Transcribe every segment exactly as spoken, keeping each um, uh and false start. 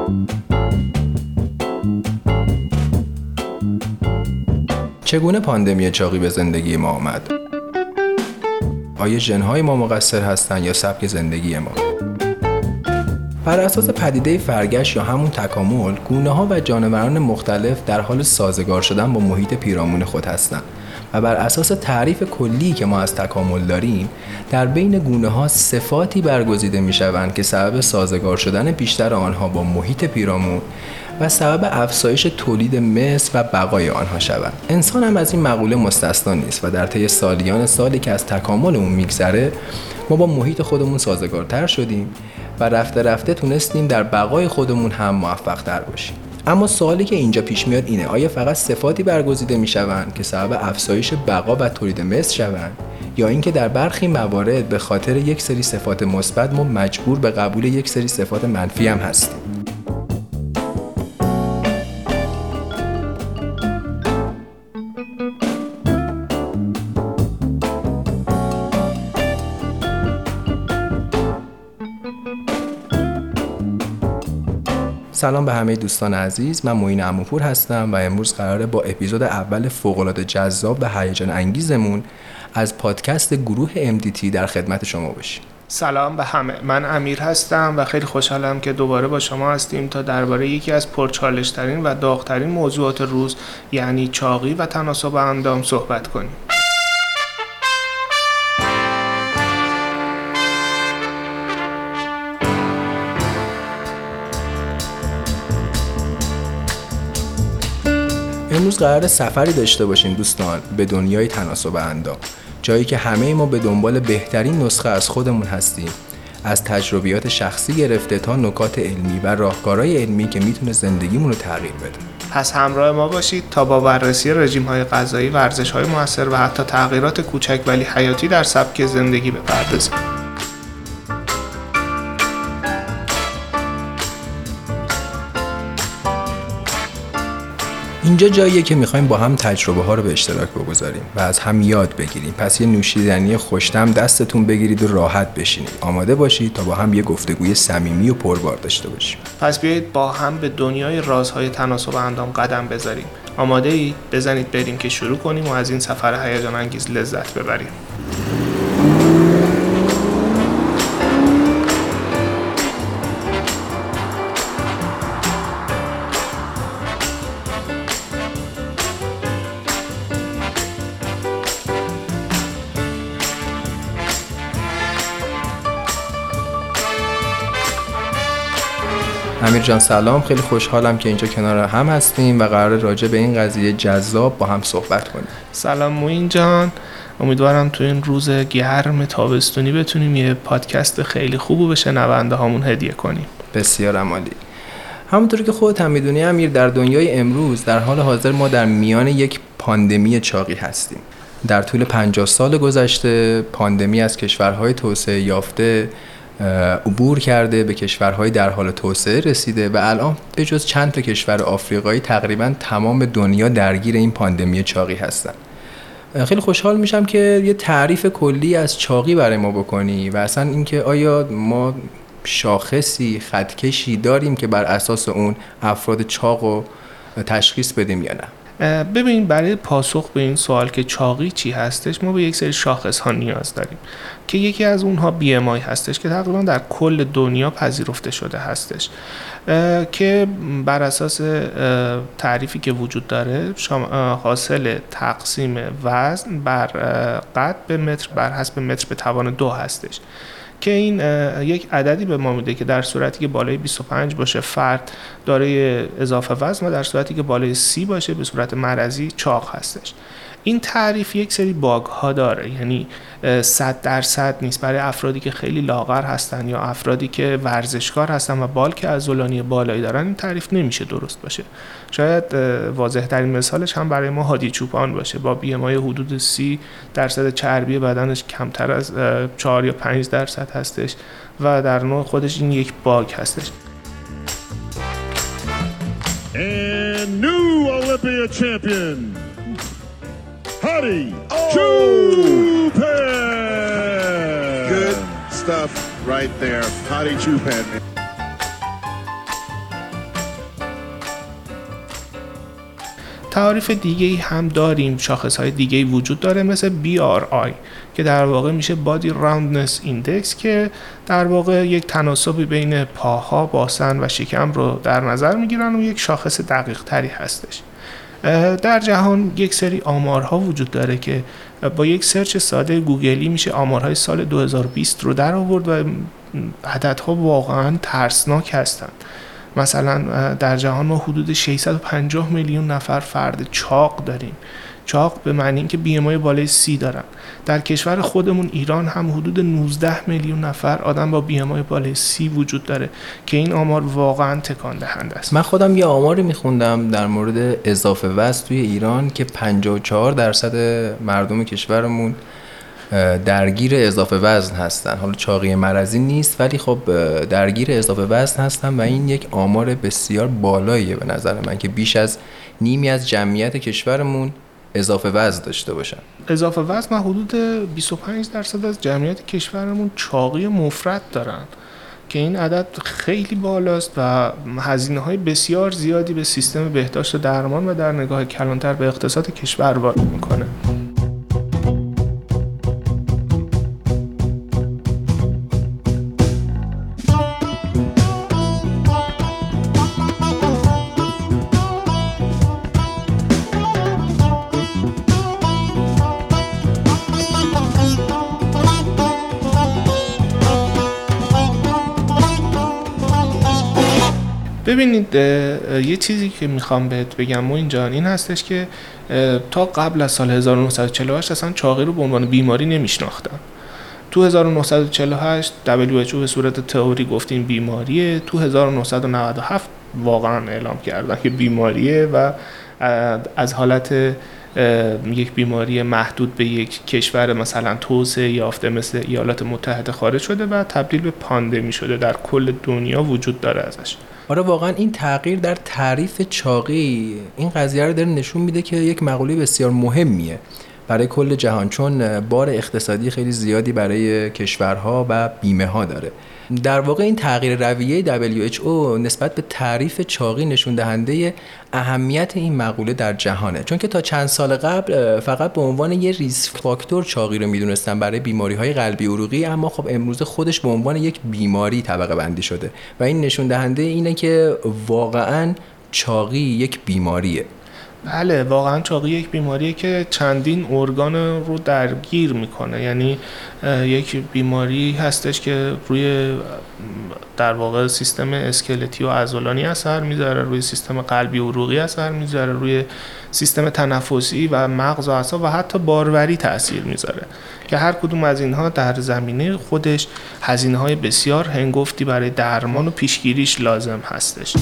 چگونه پاندمی چاقی به زندگی ما آمد؟ آیا ژن‌های ما مقصر هستند یا سبک زندگی ما؟ بر اساس پدیده فرگشت یا همون تکامل، گونه‌ها و جانوران مختلف در حال سازگار شدن با محیط پیرامون خود هستند و بر اساس تعریف کلی که ما از تکامل داریم، در بین گونه‌ها صفاتی برگزیده می‌شوند که سبب سازگار شدن بیشتر آنها با محیط پیرامون و سبب افزایش تولید مثل و بقای آنها شوند. انسان هم از این مقوله مستثنا نیست و در طی سالیان سالی که از تکاملمون میگذره، ما با محیط خودمون سازگارتر شدیم و رفته رفته تونستیم در بقای خودمون هم موفق‌تر باشیم. اما سوالی که اینجا پیش میاد اینه: آیا فقط صفاتی برگزیده میشوند که سبب افزایش بقا و تولید مثل شوند، یا اینکه در برخی موارد به خاطر یک سری صفات مثبت ما مجبور به قبول یک سری صفات منفی هم هستیم؟ سلام به همه دوستان عزیز، من معین عموپور هستم و امروز قراره با اپیزود اول فوق‌العاده جذاب و هیجان انگیزمون از پادکست گروه ام دی تی در خدمت شما باشیم. سلام به همه، من امیر هستم و خیلی خوشحالم که دوباره با شما هستیم تا درباره یکی از پرچالش‌ترین و داغ‌ترین موضوعات روز، یعنی چاقی و تناسب اندام صحبت کنیم. امروز قراره سفری داشته باشیم دوستان به دنیای تناسب اندام، جایی که همه ما به دنبال بهترین نسخه از خودمون هستیم، از تجربیات شخصی گرفته تا نکات علمی و راهکارهای علمی که میتونه زندگیمون رو تغییر بده. پس همراه ما باشید تا با بررسی رژیم‌های غذایی، ورزش‌های موثر و حتی تغییرات کوچک ولی حیاتی در سبک زندگی بپردازیم. اینجا جاییه که میخوایم با هم تجربه ها رو به اشتراک بگذاریم و از هم یاد بگیریم. پس یه نوشیدنی خوش‌طعم دستتون بگیرید و راحت بشینید. آماده باشید تا با هم یه گفتگوی صمیمی و پربار داشته باشیم. پس بیایید با هم به دنیای رازهای تناسب اندام قدم بذاریم. آماده اید؟ بزنید بریم که شروع کنیم و از این سفر هیجان انگیز لذت ببریم. امیر جان سلام، خیلی خوشحالم که اینجا کنار هم هستیم و قراره راجع به این قضیه جذاب با هم صحبت کنیم. سلام معین جان، امیدوارم تو این روز گرم تابستونی بتونیم یه پادکست خیلی خوبو به شنونده هامون هدیه کنیم. بسیار عالی. همونطوری که خودت هم میدونی امیر، در دنیای امروز در حال حاضر ما در میان یک پاندمی چاقی هستیم. در طول پنجاه سال گذشته پاندمی از کشورهای توسعه یافته عبور کرده، به کشورهای در حال توسعه رسیده و الان به جز چند تا کشور آفریقایی تقریبا تمام دنیا درگیر این پاندمی چاقی هستن. خیلی خوشحال میشم که یه تعریف کلی از چاقی برای ما بکنی و اصلا اینکه آیا ما شاخصی، خطکشی داریم که بر اساس اون افراد چاق رو تشخیص بدیم یا نه؟ ببین، برای پاسخ به این سوال که چاقی چی هستش، ما به یک سری شاخص ها نیاز داریم که یکی از اونها بی ام آی هستش که تقریبا در کل دنیا پذیرفته شده هستش که بر اساس تعریفی که وجود داره حاصل تقسیم وزن بر قد به متر بر حسب متر به توان دو هستش که این یک عددی به ما میده که در صورتی که بالای بیست و پنج باشه فرد دارای اضافه وزن و در صورتی که بالای سی باشه به صورت مرضی چاق هستش. این تعریف یک سری باگ ها داره، یعنی صد درصد نیست. برای افرادی که خیلی لاغر هستن یا افرادی که ورزشکار هستن و بالک عضلانی بالایی دارن این تعریف نمیشه درست باشه. شاید واضح ترین مثالش هم برای ما هادی چوپان باشه با بی ام آی حدود سی درصد چربی بدنش کمتر از چهار یا پنج درصد هستش و در نوع خودش این یک باگ هستش. And new Olympia champion Hadi Choopan. Good stuff right there, Hadi Choopan. تعاریف دیگه‌ای هم داریم، شاخص‌های دیگه‌ای وجود داره مثل بی آر آی که در واقع میشه Body Roundness Index که در واقع یک تناسب بین پاها، باسن و شکم رو در نظر میگیرن و یک شاخص دقیق تری هستش. در جهان یک سری آمارها وجود داره که با یک سرچ ساده گوگلی میشه آمارهای سال دو هزار و بیست رو در آورد و عددها واقعا ترسناک هستند. مثلا در جهان ما حدود ششصد و پنجاه میلیون نفر فرد چاق داریم. چاق به معنی این که بی ام آی بالای سی دارن. در کشور خودمون ایران هم حدود نوزده میلیون نفر آدم با بی ام آی بالای سی وجود داره که این آمار واقعا تکان دهنده است. من خودم یه آماری میخوندم در مورد اضافه وزن توی ایران که پنجاه و چهار درصد مردم کشورمون درگیر اضافه وزن هستن. حالا چاقی مرضی نیست ولی خب درگیر اضافه وزن هستن و این یک آمار بسیار بالاییه به نظر من که بیش از نیمی از جمعیت کشورمون اضافه وزن داشته باشن. اضافه وزن حدود بیست و پنج درصد از جمعیت کشورمون چاقی مفرط دارن که این عدد خیلی بالاست و هزینه‌های بسیار زیادی به سیستم بهداشت و درمان و در نگاه کلانتر به اقتصاد کشور وارد میکنه. ببینید یه چیزی که میخوام بهت بگم و اینجا این هستش که تا قبل از سال هزار و نهصد و چهل و هشت اصلا چاقی رو به عنوان بیماری نمیشناختن. تو هزار و نهصد و چهل و هشت دبلیو اچ او به صورت تئوری گفتیم بیماریه، تو هزار و نهصد و نود و هفت واقعا اعلام کردن که بیماریه و از حالت یک بیماری محدود به یک کشور مثلا توسعه یافته مثل ایالات متحده خارج شده و تبدیل به پاندمی شده، در کل دنیا وجود داره ازش. آره واقعا این تغییر در تعریف چاقی این قضیه رو داره نشون میده که یک مقوله بسیار مهمیه برای کل جهان، چون بار اقتصادی خیلی زیادی برای کشورها و بیمه ها داره. در واقع این تغییر رویه دبلیو اچ او نسبت به تعریف چاقی نشون دهنده اهمیت این مقوله در جهانه، چون که تا چند سال قبل فقط به عنوان یه ریسک فاکتور چاقی رو میدونستن برای بیماری‌های قلبی عروقی، اما خب امروز خودش به عنوان یک بیماری طبقه بندی شده و این نشون دهنده اینه که واقعاً چاقی یک بیماریه. بله واقعا چاقی یک بیماریه که چندین ارگان رو درگیر میکنه، یعنی یک بیماری هستش که روی در واقع سیستم اسکلتی و عضلانی اثر میذاره، روی سیستم قلبی و عروقی اثر میذاره، روی سیستم تنفسی و مغز و اعصاب و حتی باروری تاثیر میذاره که هر کدوم از اینها در زمینه خودش هزینه‌های بسیار هنگفتی برای درمان و پیشگیریش لازم هستش.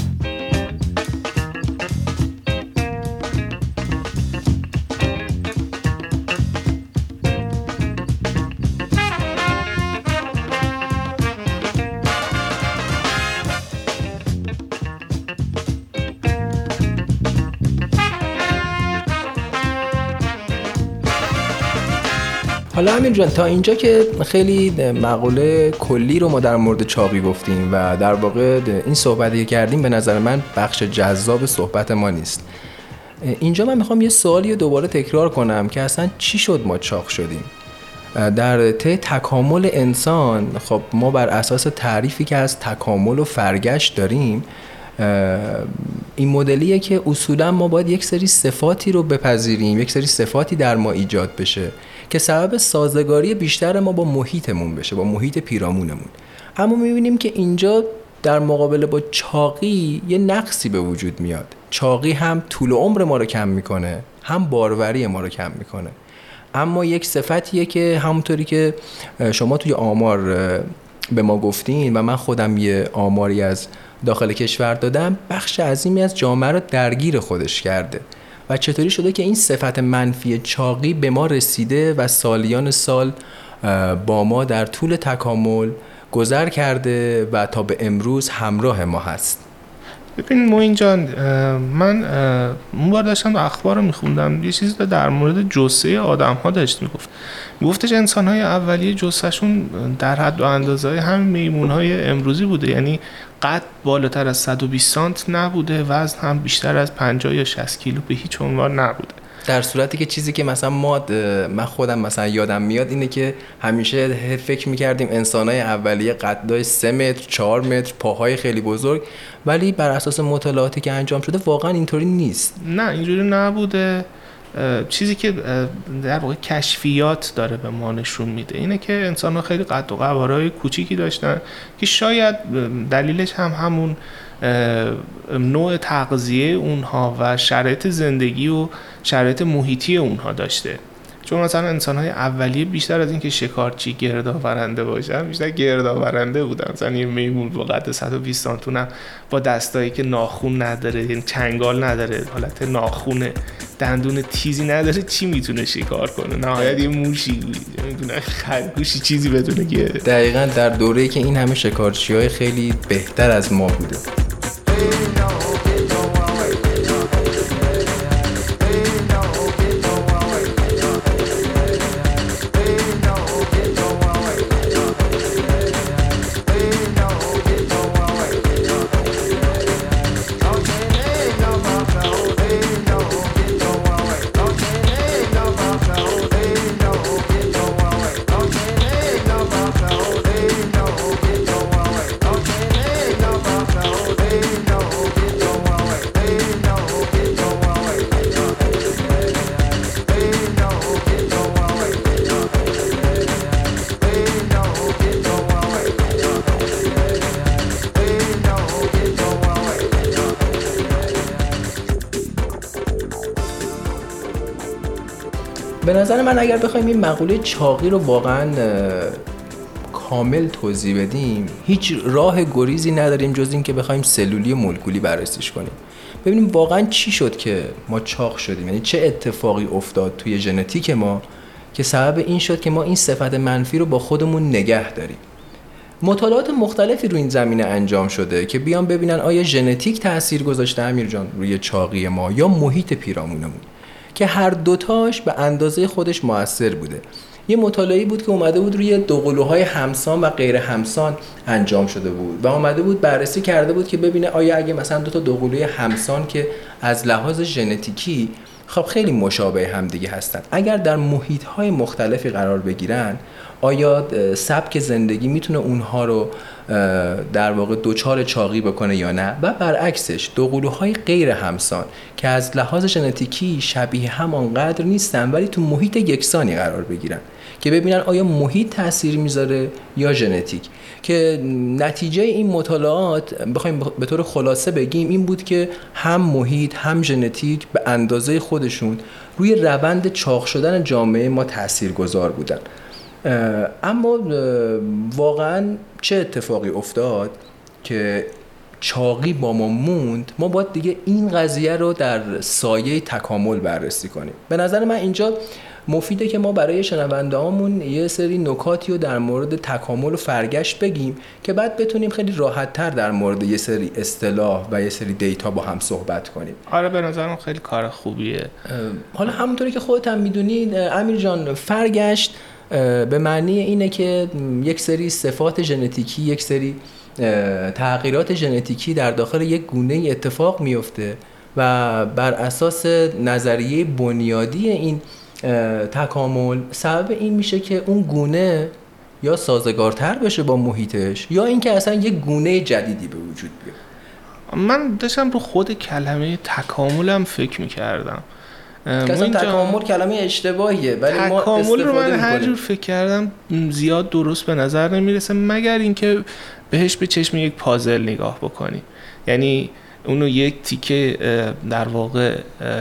حالا امیر جان تا اینجا که خیلی مقوله کلی رو ما در مورد چاقی گفتیم و در واقع این صحبتی که کردیم به نظر من بخش جذاب صحبت ما نیست. اینجا من میخوام یه سوالی رو دوباره تکرار کنم که اصلا چی شد ما چاق شدیم؟ در طی تکامل انسان خب ما بر اساس تعریفی که از تکامل و فرگشت داریم این مدلیه که اصولا ما باید یک سری صفاتی رو بپذیریم، یک سری صفاتی در ما ایجاد بشه که سبب سازگاری بیشتر ما با محیطمون بشه، با محیط پیرامونمون. اما میبینیم که اینجا در مقابله با چاقی یه نقصی به وجود میاد. چاقی هم طول عمر ما رو کم میکنه، هم باروری ما رو کم میکنه. اما یک صفتیه که همونطوری که شما توی آمار به ما گفتین و من خودم یه آماری از داخل کشور دادم، بخش عظیمی از جامعه رو درگیر خودش کرده و چطوری شده که این صفت منفی چاقی به ما رسیده و سالیان سال با ما در طول تکامل گذر کرده و تا به امروز همراه ما هست. ببین موین جان، من اون بار داشتم اخبار رو میخوندم، یه چیزی در مورد جثه آدم ها داشت میگفت میگفتش انسان های اولیه جثهشون در حد و اندازه های همین میمون های امروزی بوده، یعنی قد بالاتر از صد و بیست سانت نبوده، وزن هم بیشتر از پنجاه یا شصت کیلو به هیچ عنوان نبوده. در صورتی که چیزی که مثلا ما من خودم مثلا یادم میاد اینه که همیشه فکر میکردیم انسانای اولیه قدای سه متر چهار متر، پاهای خیلی بزرگ، ولی بر اساس مطالعاتی که انجام شده واقعا اینطوری نیست. نه اینجوری نبوده. چیزی که در واقع کشفیات داره به ما نشون میده اینه که انسان‌ها خیلی قد و قوارهای کوچیکی داشتن که شاید دلیلش هم همون نوع تغذیه اونها و شرایط زندگی و شرایط محیطی اونها داشته. چون مثلا انسان‌های اولیه بیشتر از این که شکارچی گردآورنده باشن، بیشتر گردآورنده بودن. مثلا یه میمون با قد صد و بیست سانتون با دستایی که ناخن نداره، یعنی چنگال نداره، حالت ناخونه، دندون تیزی نداره، چی میتونه شکار کنه؟ نهایت یه موشی میتونه، خرگوشی چیزی بدونه که. دقیقاً در دوره‌ای که این همه شکارچی‌های خیلی بهتر از ما بوده. به نظر من اگر بخوایم این مقوله چاقی رو واقعا کامل توضیح بدیم، هیچ راه گریزی نداریم جز این که بخوایم سلولی و مولکولی بررسیش کنیم، ببینیم واقعا چی شد که ما چاق شدیم، یعنی چه اتفاقی افتاد توی ژنتیک ما که سبب این شد که ما این صفت منفی رو با خودمون نگه داریم. مطالعات مختلفی روی این زمینه انجام شده که بیان ببینن آیا ژنتیک تأثیر گذاشته امیر جان روی چاقی ما یا محیط پیرامونمون، که هر دوتاش به اندازه خودش مؤثر بوده. یه مطالعه‌ای بود که اومده بود روی دوقلوهای همسان و غیر همسان انجام شده بود و اومده بود بررسی کرده بود که ببینه آیا اگه مثلا دو تا دوقلوی همسان که از لحاظ ژنتیکی خب خیلی مشابه هم دیگه هستن، اگر در محیط‌های مختلفی قرار بگیرن آیا سبک زندگی میتونه اونها رو در واقع دوچار چاقی بکنه یا نه، و برعکسش دوقلوهای غیر همسان که از لحاظ ژنتیکی شبیه هم آنقدر نیستن ولی تو محیط یکسانی قرار بگیرن که ببینن آیا محیط تأثیر میذاره یا ژنتیک. که نتیجه این مطالعات بخوایم به طور خلاصه بگیم این بود که هم محیط هم ژنتیک به اندازه خودشون روی روند چاق شدن جامعه ما تاثیرگذار بودن. اما واقعا چه اتفاقی افتاد که چاقی با ما موند؟ ما باید دیگه این قضیه رو در سایه تکامل بررسی کنیم. به نظر من اینجا مفیده که ما برای شنونده‌هامون یه سری نکاتی رو در مورد تکامل و فرگشت بگیم که بعد بتونیم خیلی راحت‌تر در مورد یه سری اصطلاح و یه سری دیتا با هم صحبت کنیم. آره به نظرم خیلی کار خوبیه. حالا همونطوری که خودت هم میدونی امیر جان، فرگشت به معنی اینه که یک سری صفات ژنتیکی، یک سری تغییرات ژنتیکی در داخل یک گونه اتفاق میفته و بر اساس نظریه بنیادی این تکامل سبب این میشه که اون گونه یا سازگارتر بشه با محیطش یا اینکه اصلا یک گونه جدیدی به وجود بیاد. من داشتم رو خود کلمه تکاملم فکر میکردم که اصلا تکامل کلمه اشتباهیه ولی ما تکامل رو من هر جور فکر کردم زیاد درست به نظر نمیرسه مگر اینکه بهش به چشم یک پازل نگاه بکنی، یعنی اونو یک تیکه در واقع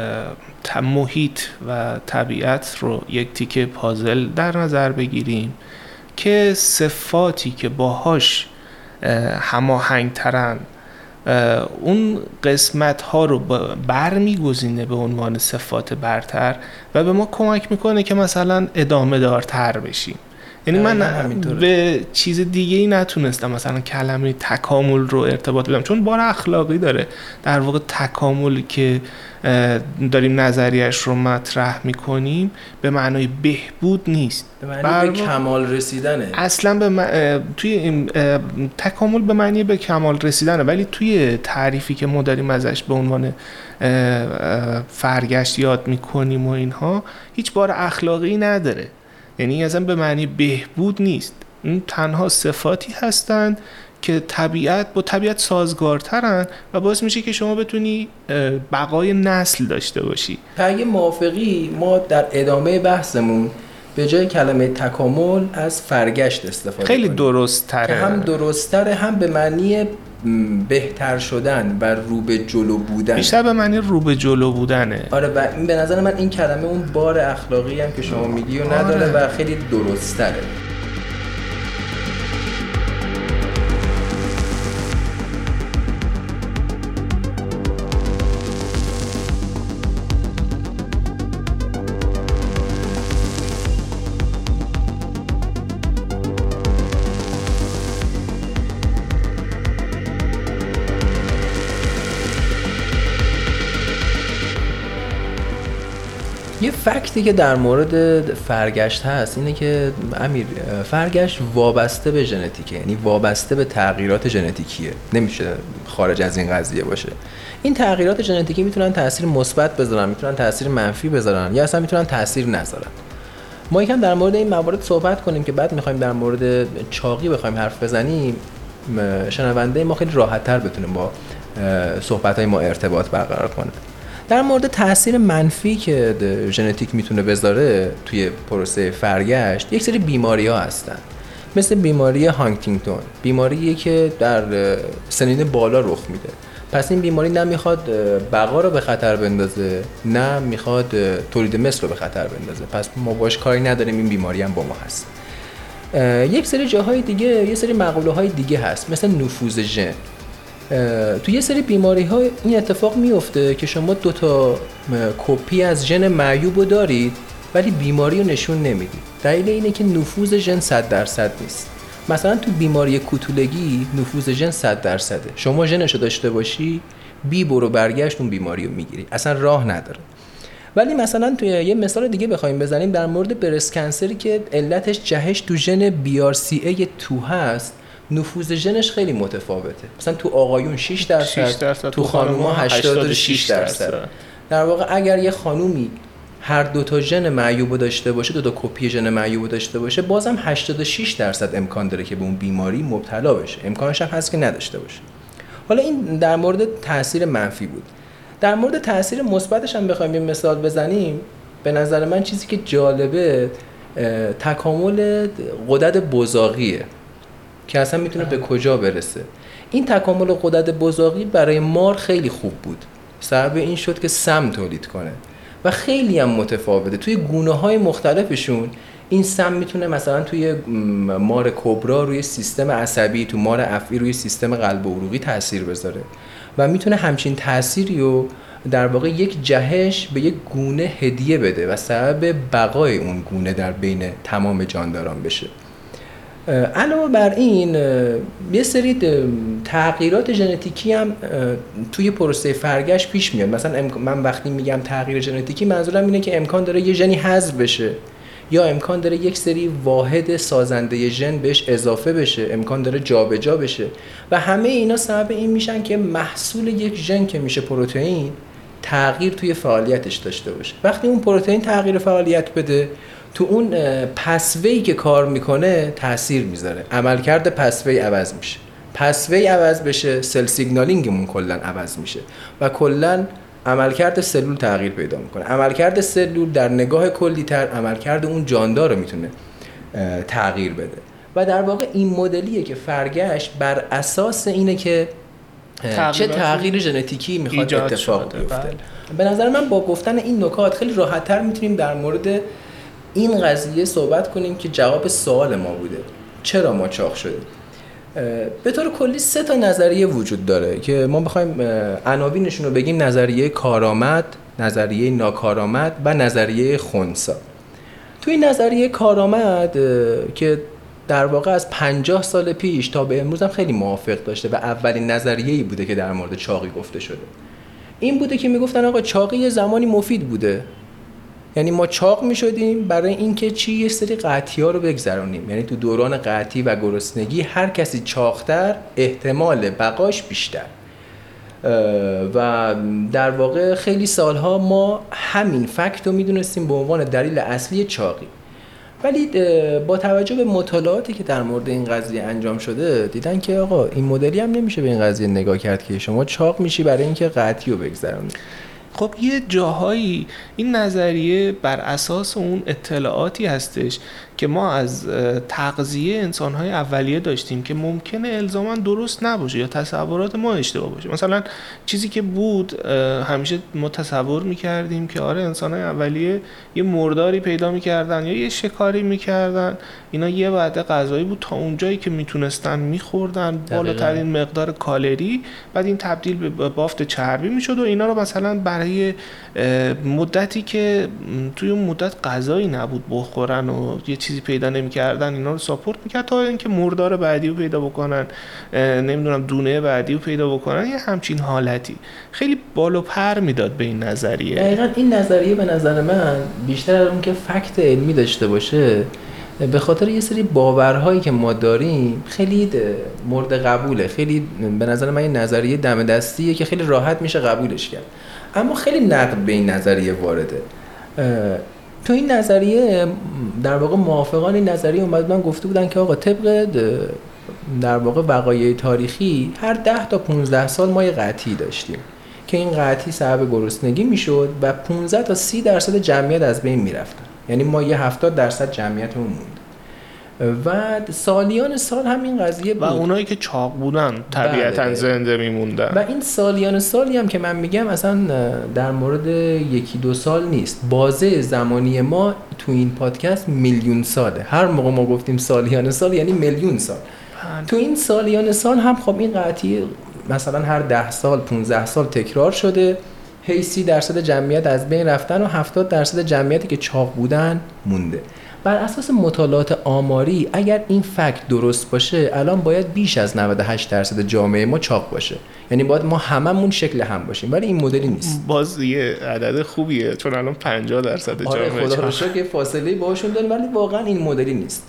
محیط و طبیعت رو یک تیکه پازل در نظر بگیریم که صفاتی که باهاش هماهنگ ترن اون قسمت ها رو برمیگزینه به عنوان صفات برتر و به ما کمک میکنه که مثلا ادامه دارتر بشیم. یعنی من به چیز دیگه ای نتونستم مثلا کلمه تکامل رو ارتباط بدم، چون بار اخلاقی داره. در واقع تکاملی که داریم نظریش رو مطرح میکنیم به معنای بهبود نیست، به معنی به کمال رسیدنه. اصلا به من... توی این تکامل به معنی به کمال رسیدنه، ولی توی تعریفی که ما داریم ازش به عنوان فرگشت یاد میکنیم و اینها هیچ بار اخلاقی نداره. یعنی اصلا به معنی بهبود نیست. این تنها صفاتی هستند که طبیعت با طبیعت سازگارترن و باعث میشه که شما بتونی بقای نسل داشته باشی. اگه موافقی ما در ادامه بحثمون به جای کلمه تکامل از فرگشت استفاده خیلی کنیم. درست تره، که هم درست تره، هم به معنی بهتر شدن و رو به جلو بودن. بیشتر به معنی رو به جلو بودنه. آره و به نظر من این کلمه اون بار اخلاقی هم که شما میگی و نداره. آره. و خیلی درست تره. یه فکتی که در مورد فرگشت هست اینه که امیر، فرگشت وابسته به ژنتیکه، یعنی وابسته به تغییرات ژنتیکیه، نمیشه خارج از این قضیه باشه. این تغییرات ژنتیکی میتونن تاثیر مثبت بذارن، میتونن تاثیر منفی بذارن، یا اصلا میتونن تاثیر نذارن. ما یکم در مورد این موارد صحبت کنیم که بعد میخوایم در مورد چاقی بخوایم حرف بزنیم، شنونده ما خیلی راحت‌تر بتونه با صحبت‌های ما ارتباط برقرار کنه. در مورد تاثیر منفی که ژنتیک میتونه بذاره توی پروسه فرگشت، یک سری بیماری‌ها هستن، مثل بیماری هانتینگتون، بیماریه که در سنین بالا رخ میده. پس این بیماری نه میخواد بقا رو به خطر بندازه، نه میخواد تولید مثل رو به خطر بندازه. پس ما باش کاری نداریم، این بیماری هم با ما هست. یک سری جاهای دیگه، یه سری مقوله های دیگه هست، مثل نفوذ ژن. تو یه سری بیماری ها این اتفاق میفته که شما دو تا کپی از ژن معیوب رو دارید ولی بیماری رو نشون نمیدید. دلیل اینه که نفوذ ژن صد درصد نیست. مثلا تو بیماری کوتولگی نفوذ ژن صد درصده. شما ژنشو داشته باشی، بی برو برگشت اون بیماری رو میگیری، اصلا راه نداره. ولی مثلا توی یه مثال دیگه بخوایم بزنیم در مورد برست کنسری که علتش جهش تو ژن بی آر سی ای تو هست، نفوذ ژنش خیلی متفاوته. مثلا تو آقایون شش درصد، تو خانوما هشتاد و شش درصد. در واقع اگر یه خانومی هر دو تا ژن معیوب داشته باشه، دو تا کپی ژن معیوب داشته باشه، بازم هشتاد و شش درصد امکان داره که به اون بیماری مبتلا بشه. امکانش هم هست که نداشته باشه. حالا این در مورد تاثیر منفی بود. در مورد تاثیر مثبتش هم بخوایم یه مثال بزنیم، به نظر من چیزی که جالبه تکامل غدد بزاقیه که اصلا میتونه به کجا برسه. این تکامل غدد بزاقی برای مار خیلی خوب بود. سبب این شد که سم تولید کنه و خیلی هم متفاوته. توی گونه‌های مختلفشون این سم میتونه مثلا توی مار کبرا روی سیستم عصبی، تو مار افعی روی سیستم قلب و عروقی تاثیر بذاره و میتونه همچین تأثیری رو در واقع یک جهش به یک گونه هدیه بده و سبب بقای اون گونه در بین تمام جانداران بشه. علاوه بر این یه سری تغییرات ژنتیکی هم توی پروسه فرگشت پیش میاد. مثلا من وقتی میگم تغییر ژنتیکی منظورم اینه که امکان داره یه ژنی حذف بشه، یا امکان داره یک سری واحد سازنده ژن بهش اضافه بشه، امکان داره جابجا بشه و همه اینا سبب این میشن که محصول یک ژن که میشه پروتئین تغییر توی فعالیتش داشته باشه. وقتی اون پروتئین تغییر فعالیت بده، تو اون پسوی که کار میکنه تأثیر میذاره، عملکرد پسوی عوض میشه، پسوی عوض بشه، سل سیگنالینگمون کلا عوض میشه و کلا عملکرد سلول تغییر پیدا میکنه. عملکرد سلول در نگاه کلی‌تر عملکرد اون جاندار رو میتونه تغییر بده و در واقع این مدلیه که فرگشت بر اساس اینه که چه تغییر ژنتیکی میخواد اتفاق بیفته. به نظر من با گفتن این نکات خیلی راحت‌تر میتونیم در مورد این قضیه صحبت کنیم که جواب سوال ما بوده، چرا ما چاق شدیم. به طور کلی سه تا نظریه وجود داره که ما بخوایم عناوینشون رو بگیم: نظریه کارآمد، نظریه ناکارآمد و نظریه خنثی. تو این نظریه کارآمد که در واقع از پنجاه سال پیش تا به امروز هم خیلی موافق داشته و اولین نظریه‌ای بوده که در مورد چاقی گفته شده، این بوده که میگفتن آقا چاقی یه زمانی مفید بوده، یعنی ما چاق میشدیم برای اینکه چی یه سری قحطی‌ها رو بگذرونیم، یعنی تو دوران قحطی و گرسنگی هر کسی چاق‌تر احتمال بقاش بیشتر. و در واقع خیلی سالها ما همین فکت رو میدونستیم به عنوان دلیل اصلی چاقی، ولی با توجه به مطالعاتی که در مورد این قضیه انجام شده دیدن که آقا این مدلی هم نمیشه به این قضیه نگاه کرد که شما چاق میشی برای اینکه قحطی رو بگذرونی. خب یه جاهایی این نظریه بر اساس اون اطلاعاتی هستش که ما از تغذیه انسان‌های اولیه داشتیم که ممکنه الزاماً درست نباشه یا تصورات ما اشتباه باشه. مثلا چیزی که بود همیشه ما تصور می‌کردیم که آره انسان‌های اولیه یه مرداری پیدا می‌کردن یا یه شکاری می‌کردن، اینا یه وعده غذایی بود تا اونجایی که میتونستن می‌خوردن، بالاترین مقدار کالری، بعد این تبدیل به بافت چربی می‌شد و اینا رو مثلا برای مدتی که توی اون مدت غذایی نبود بخورن و یه چیزی پیدا نمی‌کردن اینا رو ساپورت می‌کرد تا اینکه مردار بعدی رو پیدا بکنن، نمیدونم دونه بعدی رو پیدا بکنن، یه همچین حالتی خیلی بالو پر میداد به این نظریه. دقیقاً این نظریه به نظر من بیشتر از اون که فکت علمی داشته باشه به خاطر یه سری باورهایی که ما داریم خیلی مورد قبوله، خیلی به نظر من این نظریه دم دستیه که خیلی راحت میشه قبولش کرد، اما خیلی نقد به این نظریه وارده. تو این نظریه در واقع موافقان این نظریه اومدن گفته بودن که آقا طبق در واقع وقایع تاریخی هر ده تا پونزده سال ما یه قحطی داشتیم که این قحطی سبب گرسنگی میشد و پانزده تا سی درصد جمعیت از بین میرفتن، یعنی ما یه هفتاد درصد جمعیتمون موند و سالیان سال همین قضیه بود و اونایی که چاق بودن طبیعتاً بله زنده میموندن. و این سالیان سالی هم که من میگم اصلا در مورد یکی دو سال نیست، بازه زمانی ما تو این پادکست میلیون ساله. هر موقع ما گفتیم سالیان سال یعنی میلیون سال. تو این سالیان سال هم خب این قحطی مثلا هر ده سال پانزده سال تکرار شده، هی سی درصد جمعیت از بین رفتن و هفتاد درصد جمعیتی که چاق بودن مونده. بر اساس مطالعات آماری اگر این فکت درست باشه الان باید بیش از نود و هشت درصد جامعه ما چاق باشه، یعنی باید ما هممون شکل هم باشیم، ولی این مدلی نیست. باز یه عدد خوبیه چون الان پنجاه درصد جامعه آره خدا رو شکر فاصله باهاشون داریم، ولی واقعا این مدلی نیست.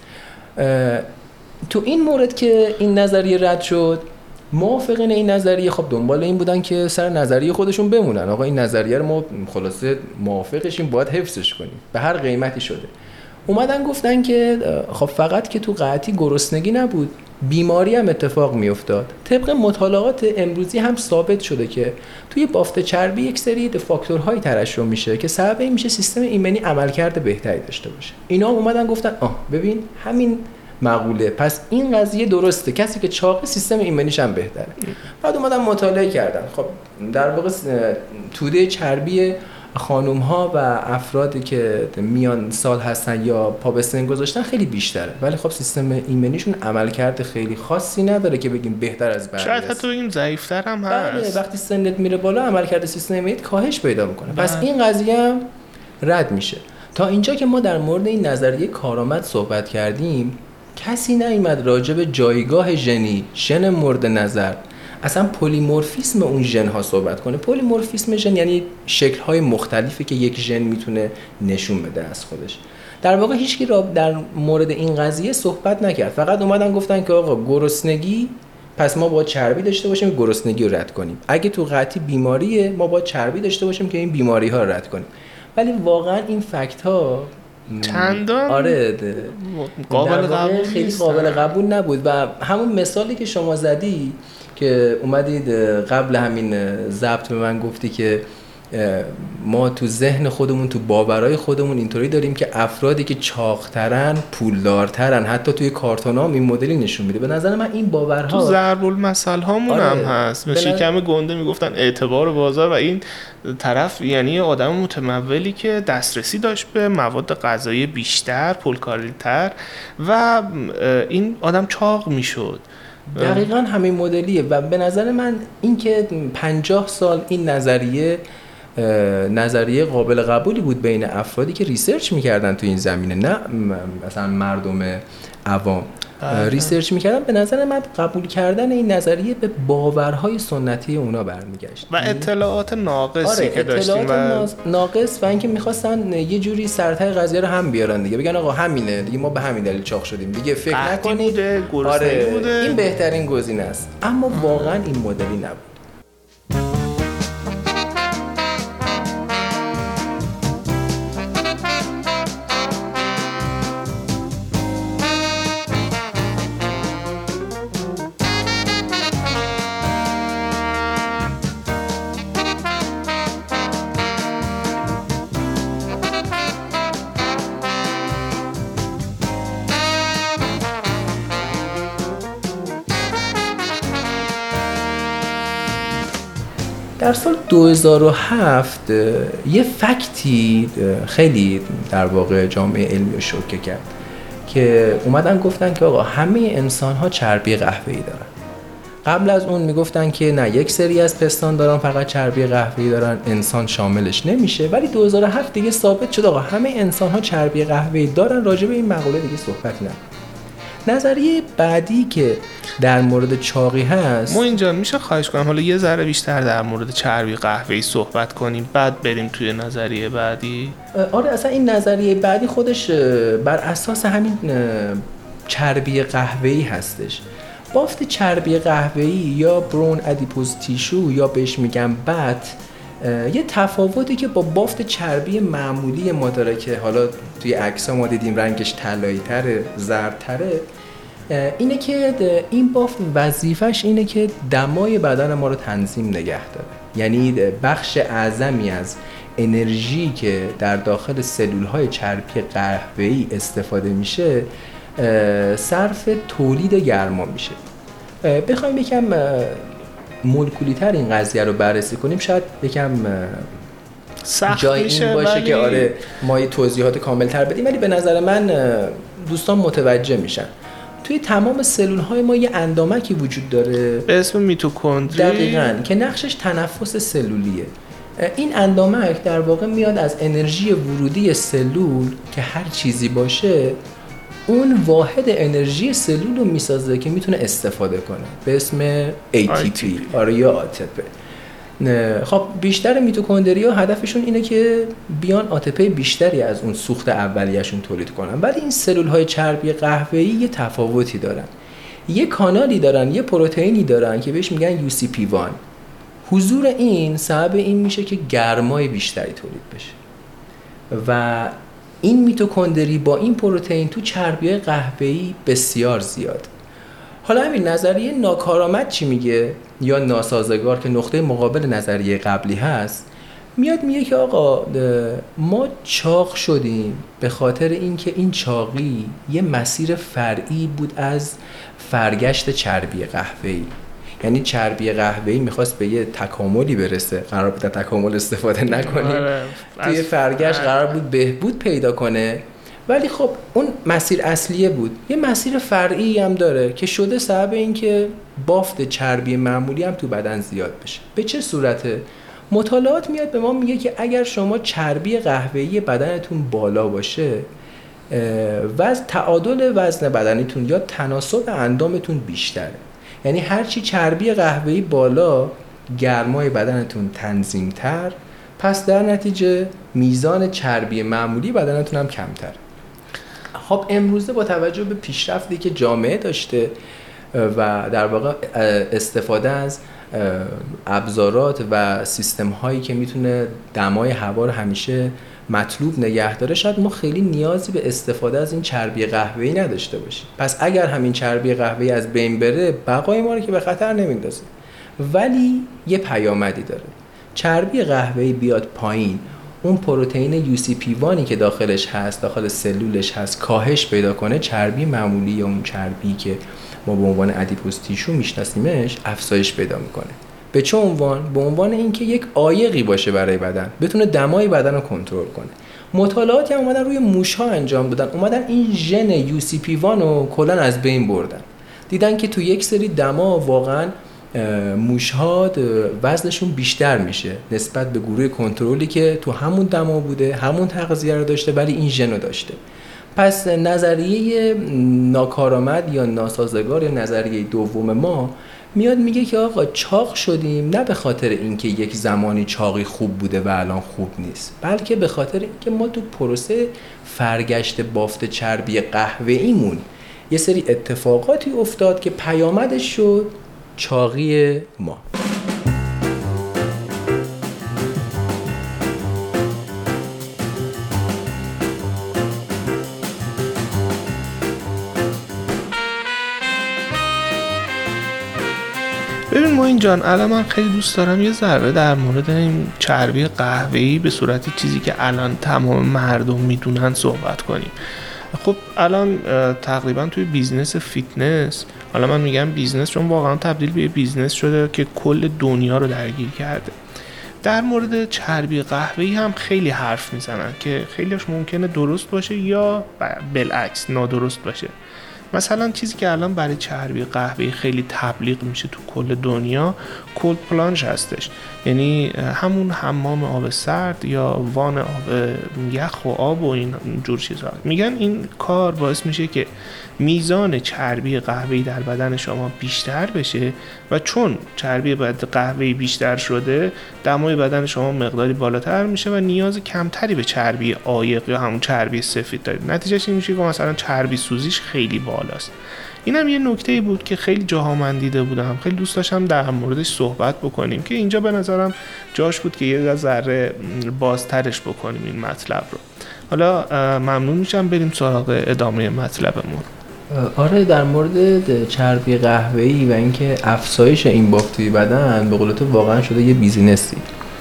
تو این مورد که این نظریه رد شد، موافقین این نظریه خب دنبال این بودن که سر نظریه خودشون بمونن، آقا این نظریه رو ما خلاصه موافقشیم باید حفظش کنیم به هر قیمتی شده. اومدن گفتن که خب فقط که تو قحطی گرسنگی نبود، بیماری هم اتفاق میافتاد. طبق مطالعات امروزی هم ثابت شده که توی بافت چربی یک سری فاکتورهای ترشح میشه که سبب این میشه سیستم ایمنی عملکرد بهتری داشته باشه. اینا اومدن گفتن آه ببین همین معقوله، پس این قضیه درسته، کسی که چاقه سیستم ایمنیش هم بهتره. بعد اومدن مطالعه کردن، خب در واقع توده چربی خانوم ها و افرادی که میان سال هستن یا پا به سن گذاشتن خیلی بیشتره، ولی خب سیستم ایمنیشون عملکرد خیلی خاصی نداره که بگیم بهتر از بقیه. شاید حتی این ضعیف‌تر هم هست. وقتی سنت میره بالا عملکرد سیستم ایمنیت کاهش پیدا میکنه. پس این قضیه هم رد میشه. تا اینجا که ما در مورد این نظریه کارآمد صحبت کردیم، کسی نیامد راجع به جایگاه ژنی، ژن مورد نظر، اصلا پلیمورفیسم اون ژن ها صحبت کنه. پلیمورفیسم ژن یعنی شکل های مختلفی که یک ژن میتونه نشون بده از خودش. در واقع هیچکی را در مورد این قضیه صحبت نکرد، فقط اومدن گفتن که آقا گرسنگی، پس ما باید چربی داشته باشیم گرسنگی رو رد کنیم. اگه تو قحطی بیماریه ما باید چربی داشته باشیم که این بیماری ها رو رد کنیم. ولی واقعا این فکت ها چندان آره قابل قبول خیلی قابل قبول نبود و همون مثالی که شما زدی که اومدید قبل همین ضبط به من گفتی که ما تو ذهن خودمون تو باورهای خودمون اینطوری داریم که افرادی که چاق‌ترن پولدارترن، حتی توی کارتون‌ها هم این مدلی نشون میده. به نظر من این باورها تو ضرب المثل هامون آره هم هست. به شکم گنده میگفتن اعتبار بازار و این طرف یعنی آدم متمولی که دسترسی داشت به مواد غذایی بیشتر، پولکاری‌تر و این آدم چاق میشد. دقیقاً همین مدلیه و به نظر من این که پنجاه سال این نظریه نظریه قابل قبولی بود بین افرادی که ریسرچ میکردن تو این زمینه، نه مثلا مردم عوام ریسرچ میکردن. به نظر من قبول کردن این نظریه به باورهای سنتی اونا برمیگشت و اطلاعات ناقصی آره که داشتیم و ناقص و اینکه میخواستن یه جوری سرتای قضیه رو هم بیارن دیگه، بگن آقا همینه دیگه، ما به همین دلیل چاق شدیم دیگه، فکر نکنید آره بوده. این بهترین گزینه است. اما واقعا این مدلی نبود. در سال دو هزار و هفت یه فکتی خیلی در واقع جامعه علمی رو شوکه کرد که اومدن گفتن که آقا همه انسان ها چربی قهوه‌ای دارن. قبل از اون میگفتن که نه، یک سری از پستان دارن فقط چربی قهوه‌ای دارن، انسان شاملش نمیشه. ولی دو هزار و هفت دیگه ثابت شد آقا همه انسان ها چربی قهوه‌ای دارن. راجع به این مقوله دیگه صحبتی نکنیم. نظریه بعدی که در مورد چاقی هست، ما اینجا میشه خواهش کنم حالا یه ذره بیشتر در مورد چربی قهوه‌ای صحبت کنیم بعد بریم توی نظریه بعدی؟ آره اصلا این نظریه بعدی خودش بر اساس همین چربی قهوه‌ای هستش. بافت چربی قهوه‌ای یا برون ادیپوز تیشو یا بهش میگم بت، یه تفاوتی که با بافت چربی معمولی ما داره که حالا توی عکس‌ها ما دیدیم رنگش طلایی‌تره، زردتره، اینه که این بافت وظیفش اینه که دمای بدن ما رو تنظیم نگه داره. یعنی بخش اعظمی از انرژی که در داخل سلول‌های چربی قهوه‌ای استفاده میشه صرف تولید گرما میشه. بخوایم یکم مولکولی تر این قضیه رو بررسی کنیم شاید یکم سخت جای میشه این باشه ولی... که آره ما یه توضیحات کامل تر بدیم، ولی به نظر من دوستان متوجه میشن. توی تمام سلول های ما یه اندامکی وجود داره به اسم میتوکندری، دقیقاً، که نقشش تنفس سلولیه. این اندامک در واقع میاد از انرژی ورودی سلول که هر چیزی باشه اون واحد انرژی سلول رو میسازه که میتونه استفاده کنه به اسم ای تی پی آره یا آ تی پی. خب بیشتر میتوکندریا هدفشون اینه که بیان آ تی پی بیشتری از اون سوخت اولیه‌شون تولید کنن. ولی این سلول‌های چربی قهوه‌ای یه تفاوتی دارن. یه کانالی دارن، یه پروتئینی دارن که بهش میگن یو سی پی وان. حضور این سبب این میشه که گرمای بیشتری تولید بشه و این میتوکندری با این پروتئین تو چربی قهوه‌ای بسیار زیاد. حالا همین نظریه ناکارآمد چی میگه یا ناسازگار که نقطه مقابل نظریه قبلی هست، میاد میگه که آقا ما چاق شدیم به خاطر اینکه این چاقی یه مسیر فرعی بود از فرگشت چربی قهوه‌ای. یعنی چربی قهوه‌ای میخواست به یه تکاملی برسه، قرار بود تکامل استفاده نکنیم، توی فرگشت قرار بود بهبود پیدا کنه، ولی خب اون مسیر اصلیه بود. یه مسیر فرعی هم داره که شده سبب این که بافت چربی معمولی هم تو بدن زیاد بشه. به چه صورته؟ مطالعات میاد به ما میگه که اگر شما چربی قهوه‌ای بدنتون بالا باشه، وزن تعادل وزن بدنیتون یا تناسب اندامتون بیشتره. یعنی هرچی چربی قهوه‌ای بالا، گرمای بدنتون تنظیم‌تر، پس در نتیجه میزان چربی معمولی بدنتون هم کمتر. خب امروزه با توجه به پیشرفتی که جامعه داشته و در واقع استفاده از ابزارات و سیستم هایی که میتونه دمای هوا رو همیشه مطلوب نگه داره، شاید ما خیلی نیازی به استفاده از این چربی قهوه‌ای نداشته باشیم. پس اگر همین چربی قهوه‌ای از بین بره، بقای ما رو که به خطر نمیندازه. ولی یه پیامدی داره. چربی قهوه‌ای بیاد پایین، اون پروتئین یو سی پی وانی که داخلش هست، داخل سلولش هست، کاهش پیدا کنه، چربی معمولی یا اون چربی که ما به عنوان ادیپوز تیشو میشناسیمش افزایش پیدا میکنه. به چه عنوان؟ به عنوان اینکه یک عایقی باشه برای بدن، بتونه دمای بدن رو کنترل کنه. مطالعاتی هم اومدن روی موش‌ها انجام دادن، اومدن این ژن یو سی پی وان رو کلاً از بین بردن. دیدن که تو یک سری دما واقعاً موش‌ها وزنشون بیشتر میشه نسبت به گروه کنترلی که تو همون دما بوده، همون تغذیه رو داشته ولی این ژن رو داشته. پس نظریه ناکارآمد یا ناسازگار یا نظریه دوم ما میاد میگه که آقا چاق شدیم نه به خاطر اینکه یک زمانی چاقی خوب بوده و الان خوب نیست، بلکه به خاطر اینکه ما تو پروسه فرگشت بافت چربی قهوه‌ایمون یه سری اتفاقاتی افتاد که پیامدش شد چاقی ما. ببین معین جان، الان من خیلی دوست دارم یه ذره در مورد این چربی قهوه‌ای به صورت چیزی که الان تمام مردم میدونن صحبت کنیم. خب الان تقریبا توی بیزنس فیتنس، حالا من میگم بیزنس چون واقعا تبدیل به بیزنس شده که کل دنیا رو درگیر کرده، در مورد چربی قهوه‌ای هم خیلی حرف میزنن که خیلیش ممکنه درست باشه یا بالعکس نادرست باشه. مثلا چیزی که الان برای چربی قهوه‌ای خیلی تبلیغ میشه تو کل دنیا کولد پلانژ هستش، یعنی همون حمام آب سرد یا وان آب یخ و آب و این جور چیزها. میگن این کار باعث میشه که میزان چربی قهوه‌ای در بدن شما بیشتر بشه و چون چربی قهوه‌ای بیشتر شده دمای بدن شما مقداری بالاتر میشه و نیاز کمتری به چربی عایق یا همون چربی سفید دارید. نتیجهش این میشه که مثلا چربی سوزیش خیلی بالاست. اینم یه نکته‌ای بود که خیلی جاها من دیده بودم، خیلی دوست داشتم در موردش صحبت بکنیم که اینجا به نظرم جاش بود که یه ذره بازترش بکنیم این مطلب رو. حالا ممنون میشم بریم سراغ ادامه مطلبمون. آره، در مورد چربی قهوه‌ای و اینکه افزایش این بافت توی بدن به قول تو واقعا شده یه بیزینسی.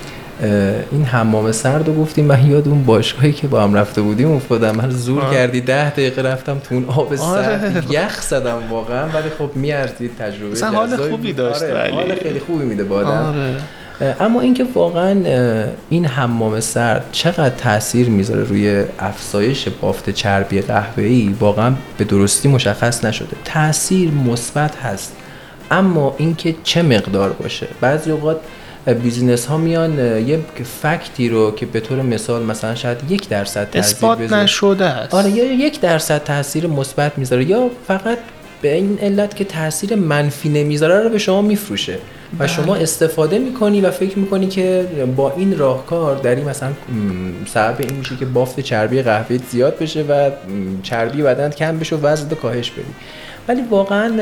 این حمام سرد رو گفتیم، من یاد اون باشگاهی که با هم رفته بودیم افتادم. من زور آه. کردی ده دقیقه رفتم تو اون آب سرد آره. یخ زدم واقعا، ولی خب میارزید تجربه جذابی. حال خوبی داشت آره. ولی حال خیلی خوبی میده با آدم. آره. اما اینکه واقعا این حمام سرد چقدر تاثیر میذاره روی افزایش بافت چربی قهوه‌ای واقعا به درستی مشخص نشده. تاثیر مثبت هست، اما اینکه چه مقدار باشه. بعضی اوقات بیزینس ها میان یه فکتی رو که به طور مثال مثلا شاید یک درصد تاثیر اثبات نشده است، آره، یا یک درصد تاثیر مثبت میذاره یا فقط به این علت که تاثیر منفی نمیذاره رو به شما میفروشه و شما استفاده میکنی و فکر میکنی که با این راهکار داری مثلا سبب این میشه که بافت چربی قهوه‌ای زیاد بشه و چربی بدنت کم بشه و وزنت کاهش بدی. ولی واقعا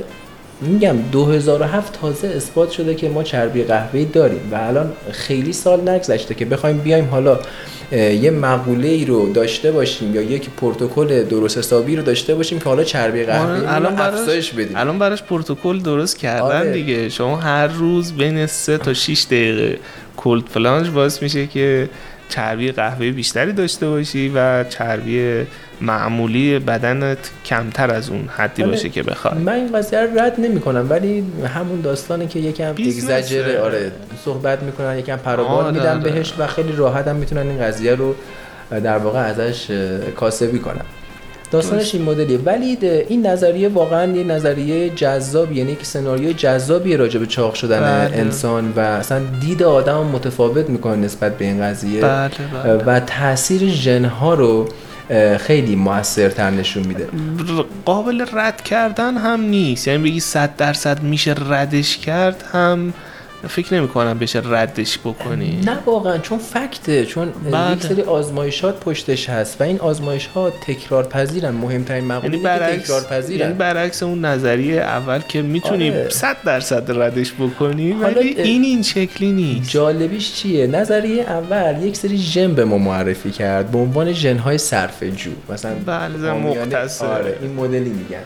میگم دو هزار و هفت تازه اثبات شده که ما چربی قهوه‌ای داریم و الان خیلی سال نگذشته که بخوایم بیایم حالا یه مقوله ای رو داشته باشیم یا یک پروتکل درست حسابی رو داشته باشیم که حالا چربی قهوه‌ای الان افزایش بدیم. الان براش پروتکل درست کردن آره. دیگه. شما هر روز بین سه تا شش دقیقه کولد پلانژ باعث میشه که چربی قهوه‌ای بیشتری داشته باشی و چربی معمولی بدنت کمتر از اون حدی باشه که بخواد. من این قضیه رو رد نمی‌کنم، ولی همون داستانی که یکم اگزاجره آره صحبت میکنن، یکم پروبال میدن بهش و خیلی راحت هم میتونن این قضیه رو در واقع ازش کاسبی کنن. داستانش این مدلیه، ولی این نظریه واقعا یه نظریه جذابیه، یعنی که سناریوی جذابیه راجع به چاق شدن بله. انسان و اصلا دید آدم متفاوت میکنه نسبت به این قضیه بله بله. و تاثیر ژن‌ها رو خیلی موثرتر نشون میده. قابل رد کردن هم نیست، یعنی بگی صد درصد میشه ردش کرد هم فکر نمی کنم بشه ردش بکنی. نه واقعا، چون فکته، چون یک سری آزمایشات پشتش هست و این آزمایشات تکرار پذیرن. مهمترین مقوله یعنی تکرار پذیرن، یعنی برعکس اون نظریه اول که میتونی آره. صد درصد ردش بکنی، ولی این این شکلی نیست. جالبیش چیه؟ نظریه اول یک سری ژن به ما معرفی کرد به عنوان ژن‌های صرفه‌جو، مثلا بله مختصر آره این مدلی میگن.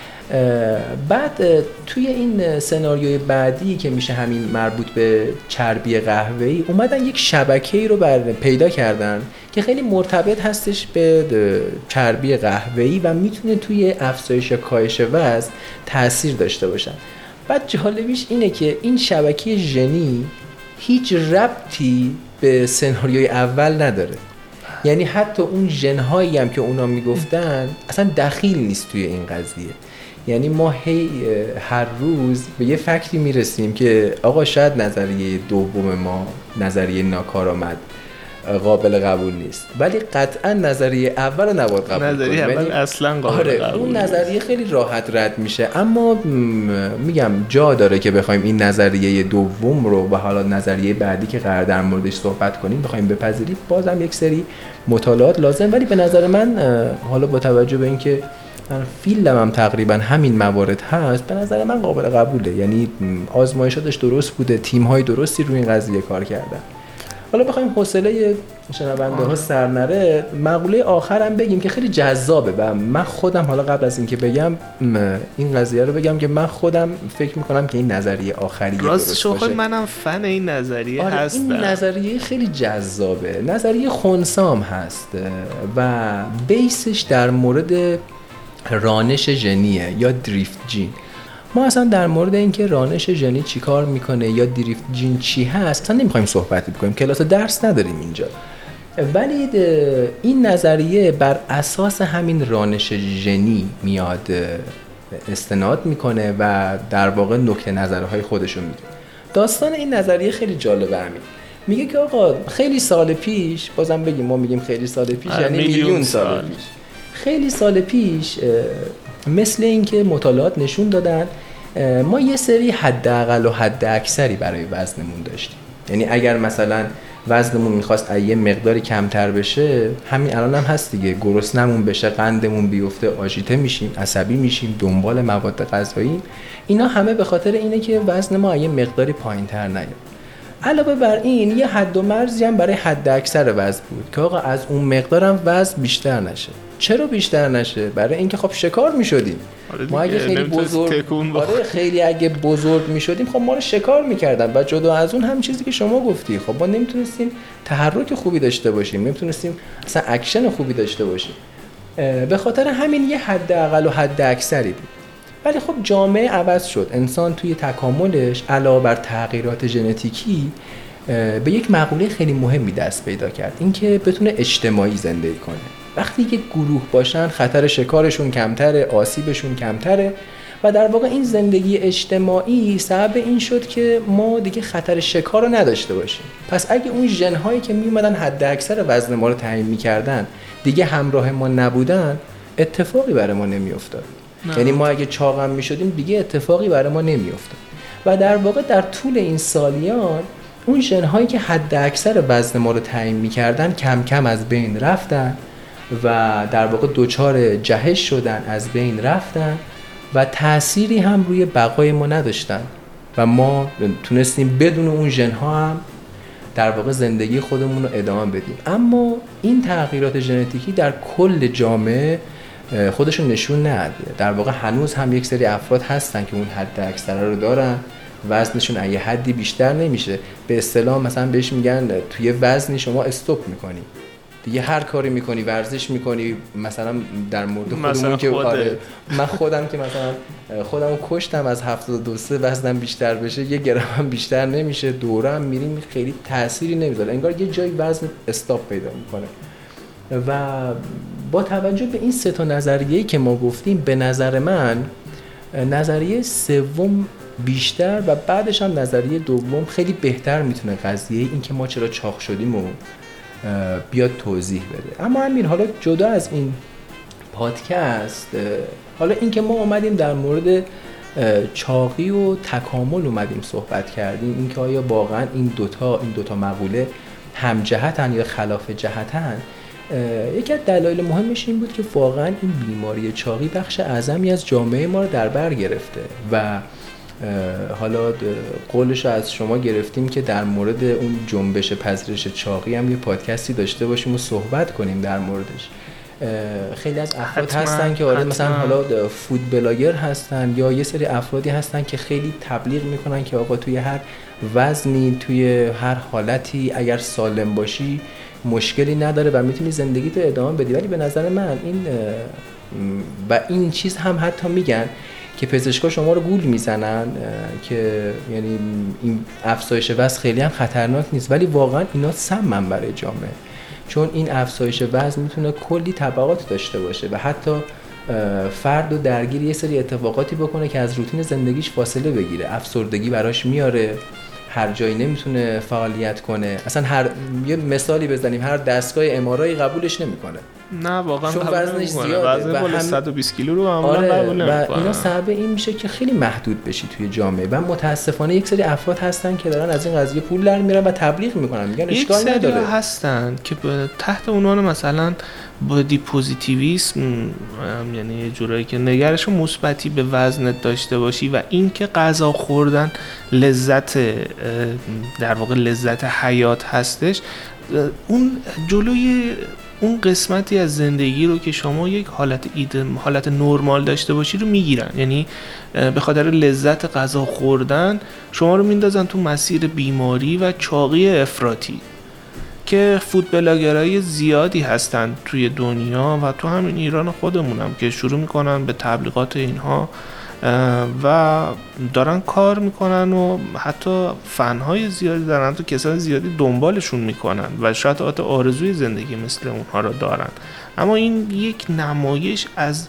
بعد توی این سناریوی بعدی که میشه همین مربوط به چربی قهوه‌ای، اومدن یک شبکه‌ای رو بر پیدا کردن که خیلی مرتبط هستش به چربی قهوه‌ای و میتونه توی افزایش یا کاهش وزن تأثیر داشته باشن. بعد جالبیش اینه که این شبکه ژنی هیچ ربطی به سناریوی اول نداره، یعنی حتی اون ژن‌هایی هم که اونا میگفتن اصلا دخیل نیست توی این قضیه. یعنی ما هی هر روز به یه فکتی میرسیم که آقا شاید نظریه دوم ما، نظریه ناکارآمد، قابل قبول نیست، ولی قطعا نظریه اول رو نباید قبول کنیم. نظریه اول اصلا قابل آره قبول اون نیست. نظریه خیلی راحت رد میشه، اما میگم جا داره که بخوایم این نظریه دوم رو و حالا نظریه بعدی که قرار در موردش صحبت کنیم بخوایم بپذیریم، بازم یک سری مطالعات لازم. ولی به نظر من حالا با توجه به اینکه من فیلدم هم تقریبا همین موارد هست، به نظر من قابل قبوله. یعنی آزمایشاتش درست بوده، تیم‌های درستی روی این قضیه کار کردن. حالا بخوایم حوصله شنونده ها سر نره، مقوله آخرم بگیم که خیلی جذابه و من خودم حالا قبل از اینکه بگم این قضیه رو بگم که من خودم فکر میکنم که این نظریه آخریه درست باشه. منم فن این نظریه آره هستم. این نظریه خیلی جذابه، نظریه خنثام هست و بیسش در مورد رانش ژنیه یا دریفت جین. ما اصلا در مورد اینکه رانش ژنی چی کار میکنه یا دریفت جین چی هست اصلا نمیخوایم صحبت بکنیم، کلاس درس نداریم اینجا. ولی این نظریه بر اساس همین رانش ژنی میاد استناد میکنه و در واقع نکته نظرهای خودشو میگه. داستان این نظریه خیلی جالبه. همین میگه که آقا خیلی سال پیش، بازم بگیم ما میگیم خیلی سال پیش یعنی میلیون سال, سال پیش، خیلی سال پیش مثل اینکه مطالعات نشون دادن ما یه سری حداقل و حد اکثری برای وزنمون داشتیم. یعنی اگر مثلا وزنمون میخواست یه مقداری کمتر بشه، همین الان هم هست دیگه، گرسنمون بشه، قندمون بیفته، آژیته میشیم، عصبی میشیم، دنبال مواد غذایی، اینا همه به خاطر اینه که وزن ما یه مقداری پایینتر نیاد. علاوه بر این یه حد و مرزی هم برای حد اکثر وزن بود که آقا از اون مقدارم وزن بیشتر نشه. چرا بیشتر نشه؟ برای اینکه خب شکار می‌شدیم. ما اگه خیلی بزرگ آره خیلی اگه بزرگ می‌شدیم خب ما رو شکار می‌کردن و جدا از اون هم چیزی که شما گفتی، خب ما نمیتونستیم تحرک خوبی داشته باشیم، نمیتونستیم اصلا اکشن خوبی داشته باشیم. به خاطر همین یه حد اقل و حد اکثری بود. ولی خب جامعه عوض شد. انسان توی تکاملش علاوه بر تغییرات ژنتیکی به یک مقوله خیلی مهمی دست پیدا کرد، اینکه بتونه اجتماعی زندگی کنه. وقتی که گروه باشن خطر شکارشون کمتره، آسیبشون کمتره و در واقع این زندگی اجتماعی سبب این شد که ما دیگه خطر شکار رو نداشته باشیم. پس اگه اون ژن‌هایی که میومدن حد اکثر وزن ما رو تعیین می‌کردن دیگه همراه ما نبودن، اتفاقی برای ما نمی‌افتاد. یعنی ما اگه چاقم می‌شدیم دیگه اتفاقی برای ما نمی‌افتاد. و در واقع در طول این سالیان اون ژن‌هایی که حد اکثر وزن ما رو تعیین می‌کردن کم کم از بین رفتن و در واقع دوچار جهش شدن، از بین رفتن و تأثیری هم روی بقای ما نداشتن و ما تونستیم بدون اون ژن‌ها هم در واقع زندگی خودمون رو ادامه بدیم. اما این تغییرات ژنتیکی در کل جامعه خودشون نشون نده. در واقع هنوز هم یک سری افراد هستن که اون حد اکثر رو دارن، وزنشون اگه حدی بیشتر نمیشه، به اصطلاح مثلا بهش میگن توی وزنی شما استاپ میکنی دیگه، هر کاری میکنی، ورزش میکنی. مثلا در مورد خودمون که آره من خودم که مثلا خودمو کشتم از هفتاد و دو سه وزنم بیشتر بشه، یه گرم هم بیشتر نمیشه، دورم میریم خیلی تأثیری نمیذاره، انگار یه جایی وزن استاپ پیدا میکنه. و با توجه به این سه تا نظریه‌ای که ما گفتیم، به نظر من نظریه سوم بیشتر و بعدش هم نظریه دوم خیلی بهتر میتونه قضیه این که ما چرا چاق شدیم و بیاد توضیح بده. اما همین، حالا جدا از این پادکست، حالا این که ما اومدیم در مورد چاقی و تکامل اومدیم صحبت کردیم، این که آیا واقعا این دوتا این دوتا مقوله همجهتن یا خلاف جهتن، یکی از دلایل مهمش این بود که واقعا این بیماری چاقی بخش اعظمی از جامعه ما رو در بر گرفته و حالا قولش از شما گرفتیم که در مورد اون جنبش پذیرش چاقی هم یه پادکستی داشته باشیم و صحبت کنیم در موردش. خیلی از افراد حتما، هستن که آره مثلا حالا فود بلاگر هستن یا یه سری افرادی هستن که خیلی تبلیغ میکنن که آقا توی هر وزنی، توی هر حالتی اگر سالم باشی مشکلی نداره و میتونی زندگیتو ادامه بدی. ولی به نظر من این و این چیز هم حتی میگن که پزشکا شما رو گول میزنن که یعنی این افزایش وزن خیلی هم خطرناک نیست، ولی واقعا اینا سمن برای جامعه، چون این افزایش وزن میتونه کلی تبعات داشته باشه و حتی فرد رو درگیر یه سری اتفاقاتی بکنه که از روتین زندگیش فاصله بگیره. افسردگی براش میاره، هر جایی نمیتونه فعالیت کنه. اصلا هر یه مثالی بزنیم، هر دستگاه ام آر آی قبولش نمیکنه. نه واقعا چون وزنش زیاده وزن بالا صد و بیست کیلو رو معمولا آره قبول نمیکنه. و اینا سبب این میشه که خیلی محدود بشی توی جامعه. و متاسفانه یک سری افراد هستن که دارن از این قضیه پول در میارن و تبلیغ میکنن، میگن اشکال نداره. یک سری هستن که تحت عنوان مثلا بادی پوزیتیویسم، یعنی یه جورایی که نگرش مثبتی به وزنت داشته باشی و این که غذا خوردن لذت، در واقع لذت حیات هستش، اون جلوی اون قسمتی از زندگی رو که شما یک حالت ایده، حالت نرمال داشته باشی رو میگیرن. یعنی به خاطر لذت غذا خوردن شما رو میندازن تو مسیر بیماری و چاقی افراطی که فود بلاگرای زیادی هستن توی دنیا و تو همین ایران خودمونم که شروع میکنن به تبلیغات اینها و دارن کار میکنن و حتی فنهای زیادی دارن، حتی کسان زیادی دنبالشون میکنن و شاید حتی آرزوی زندگی مثل اونها رو دارن. اما این یک نمایش از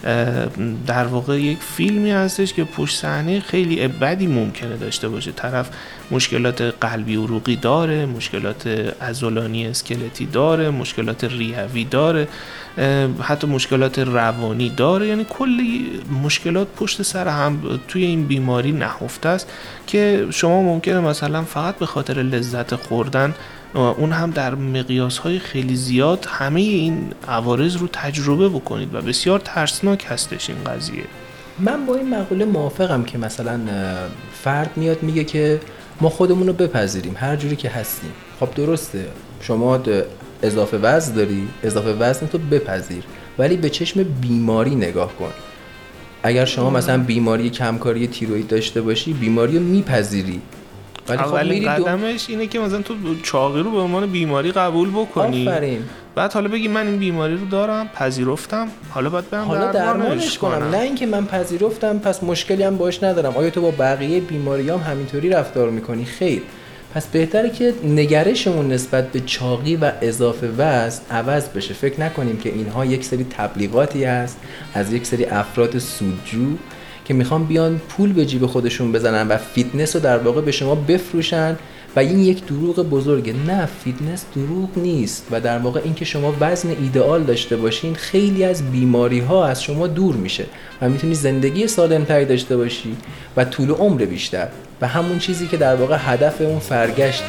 در واقع یک فیلمی هستش که پشت صحنه خیلی بدی ممکنه داشته باشه. طرف مشکلات قلبی عروقی داره، مشکلات عضلانی اسکلتی داره، مشکلات ریوی داره، حتی مشکلات روانی داره. یعنی کلی مشکلات پشت سر هم توی این بیماری نهفته است که شما ممکنه مثلا فقط به خاطر لذت خوردن، اون هم در مقیاس‌های خیلی زیاد، همه این عوارض رو تجربه بکنید و بسیار ترسناک هستش این قضیه. من با این مقوله موافقم که مثلا فرد میاد میگه که ما خودمون رو بپذیریم هر جوری که هستیم. خب درسته، شما اضافه وزن داری، اضافه وزن تو بپذیر، ولی به چشم بیماری نگاه کن. اگر شما مثلا بیماری کمکاری تیروئید داشته باشی، بیماری رو میپذیری، ولی خب اولین قدمش دو... اینه که مثلا تو چاقی رو به عنوان بیماری قبول بکنی. آفرین. بعد حالا بگی من این بیماری رو دارم، پذیرفتم، حالا باید برم حالا درمانش کنم. کنم نه اینکه من پذیرفتم پس مشکلی هم باش ندارم. آیا تو با بقیه بیماریام هم همینطوری رفتار میکنی؟ خیر. پس بهتره که نگرشمون نسبت به چاقی و اضافه وزن عوض بشه. فکر نکنیم که اینها یک سری تبلیغاتی است از یک سری افراد سودجو که میخوان بیان پول به جیب خودشون بزنن و فیتنس رو در واقع به شما بفروشن و این یک دروغ بزرگه. نه، فیتنس دروغ نیست و در واقع این که شما وزن ایدئال داشته باشین خیلی از بیماری ها از شما دور میشه و میتونی زندگی سالم‌تری داشته باشی و طول عمر بیشتر و همون چیزی که در واقع هدف اون فرگشته.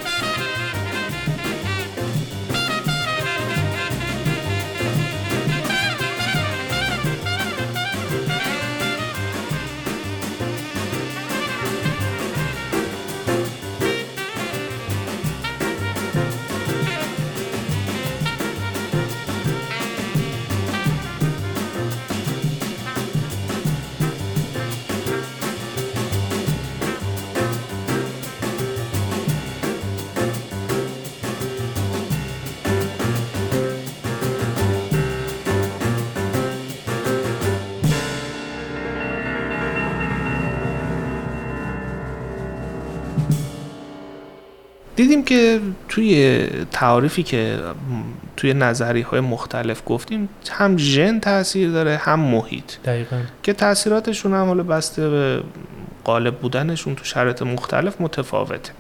دیدیم که توی تعاریفی که توی نظریه‌های مختلف گفتیم هم ژن تأثیر داره هم محیط. دقیقاً. که تأثیراتشون هم حالا بسته به غالب بودنشون تو شرایط مختلف متفاوته.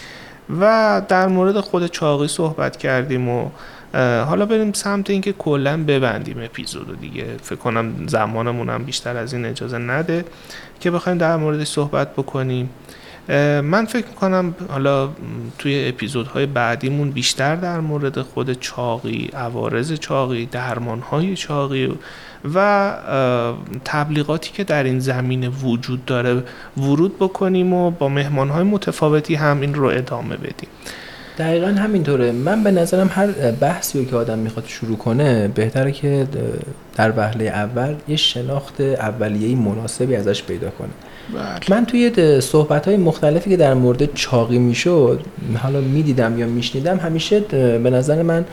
و در مورد خود چاقی صحبت کردیم و حالا بریم سمت این که کلاً ببندیم اپیزودو دیگه. فکر کنم زمانمون هم بیشتر از این اجازه نده که بخوایم در موردش صحبت بکنیم. من فکر میکنم حالا توی اپیزودهای بعدیمون بیشتر در مورد خود چاقی، عوارض چاقی، درمانهای چاقی و تبلیغاتی که در این زمینه وجود داره ورود بکنیم و با مهمانهای متفاوتی هم این رو ادامه بدیم. دقیقاً همینطوره. من به نظرم هر بحثی که آدم میخواد شروع کنه بهتره که در وهله اول یه شناخت اولیه‌ای مناسبی ازش پیدا کنه. بله. من توی صحبت‌های مختلفی که در مورد چاقی میشد حالا میدیدم یا میشنیدم، همیشه به نظر من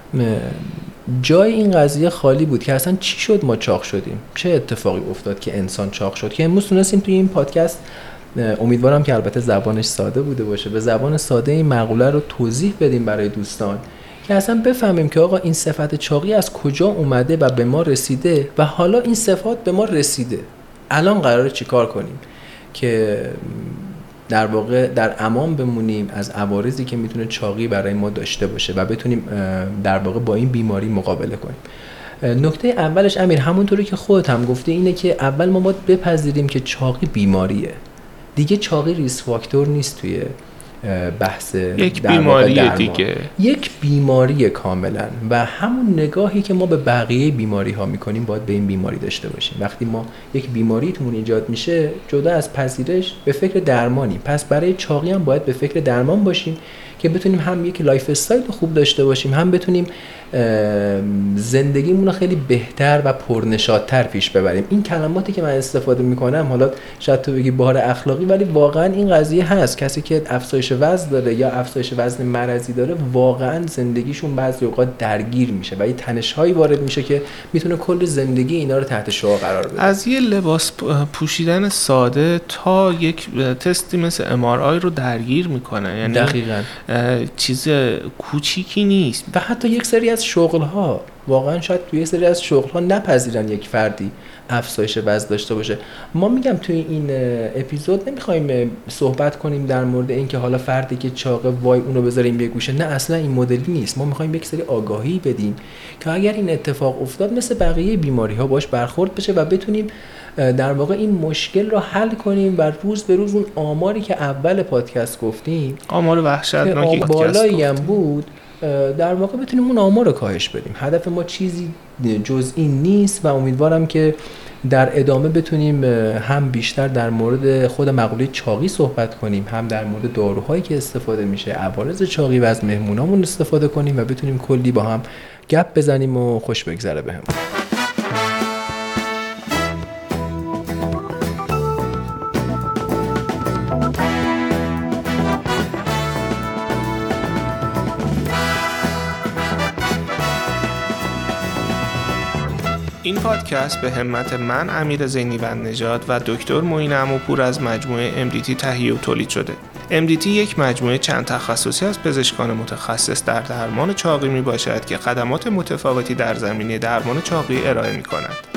جای این قضیه خالی بود که اصلا چی شد ما چاق شدیم، چه اتفاقی افتاد که انسان چاق شد، که امروز تونستیم توی این پادکست، امیدوارم که البته زبانش ساده بوده باشه، به زبان ساده این مقوله رو توضیح بدیم برای دوستان که اصلا بفهمیم که آقا این صفت چاقی از کجا اومده و به ما رسیده و حالا این صفات به ما رسیده، الان قراره چیکار کنیم که در واقع در امان بمونیم از عوارضی که میتونه چاقی برای ما داشته باشه و بتونیم در واقع با این بیماری مقابله کنیم. نکته اولش امیر، همونطوری که خودت هم گفته، اینه که اول ما باید بپذیریم که چاقی بیماریه دیگه. چاقی ریسک فاکتور نیست توی بحث یک بیماری دیگه، یک بیماری کاملا. و همون نگاهی که ما به بقیه بیماری ها میکنیم باید به این بیماری داشته باشیم. وقتی ما یک بیماری تومون ایجاد میشه، جدا از پذیرش به فکر درمانیم. پس برای چاقی هم باید به فکر درمان باشیم که بتونیم هم یک لایف استایل خوب داشته باشیم، هم بتونیم زندگیمون رو خیلی بهتر و پرنشاط‌تر پیش ببریم. این کلماتی که من استفاده میکنم، حالا شاید تو بگی بار اخلاقی، ولی واقعا این قضیه هست. کسی که افزایش وزن داره یا افزایش وزن مرضی داره، واقعا زندگیشون بعضی اوقات درگیر میشه و یه تنش‌هایی وارد میشه که میتونه کل زندگی اینا رو تحت شعاع قرار بده. از یه لباس پوشیدن ساده تا یک تستی مثل ام آر آی رو درگیر میکنه. یعنی دقیقاً چیز کوچیکی نیست. و حتی یک سری از شغل‌ها، واقعا شاید توی یک سری از شغل‌ها نپذیرن یک فردی افزایش وزن داشته باشه. ما میگم توی این اپیزود نمیخوایم صحبت کنیم در مورد اینکه حالا فردی که چاقه وای اونو بذاریم یه گوشه، نه اصلا این مدلی نیست. ما میخوایم یک سری آگاهی بدیم که اگر این اتفاق افتاد مثل بقیه بیماری‌ها باش برخورد بشه و بتونیم در واقع این مشکل رو حل کنیم و روز به روز اون آماری که اول پادکست گفتیم، آمار وحشتناکی که بالایی هم بود، در واقع بتونیم اون آمار رو کاهش بدیم. هدف ما چیزی جز این نیست و امیدوارم که در ادامه بتونیم هم بیشتر در مورد خود مقوله چاقی صحبت کنیم، هم در مورد داروهایی که استفاده میشه، عوارض چاقی و از مهمونامون استفاده کنیم و بتونیم کلی با هم گپ بزنیم و خوش بگذره بهمون. این پادکست به همت من امیر زینی‌بندنژاد و دکتر معین عموپور از مجموعه ام دی تی تهیه و تولید شده. ام دی تی یک مجموعه چند تخصصی از پزشکان متخصص در درمان چاقی می باشد که خدمات متفاوتی در زمینه درمان چاقی ارائه می کند.